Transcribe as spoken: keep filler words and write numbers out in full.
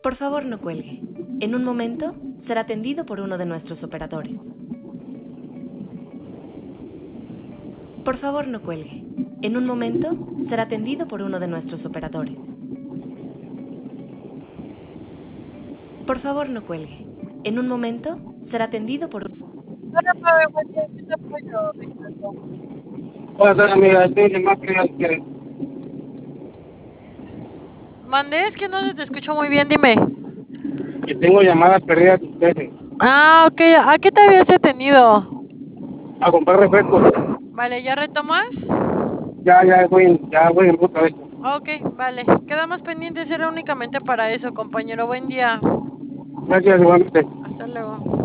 Por favor, no cuelgue. En un momento será atendido por uno de nuestros operadores. Por favor, no cuelgue. En un momento será atendido por uno de nuestros operadores. Por favor, no cuelgue. En un momento será atendido por... Hola, Pablo, buen día, ¿qué te apoyo, Ricardo? Hola, amiga, estoy más que que Mandé, es que no se te escucho muy bien, dime. que tengo llamadas perdidas de ustedes Ah, ok, ¿a qué te habías detenido? a comprar refrescos. Vale, ¿ya retomas? Ya, ya voy, en- ya voy en ruta de esto. Ok, vale. Quedamos pendientes, era únicamente para eso, compañero. Buen día. Gracias, igualmente. Hasta luego.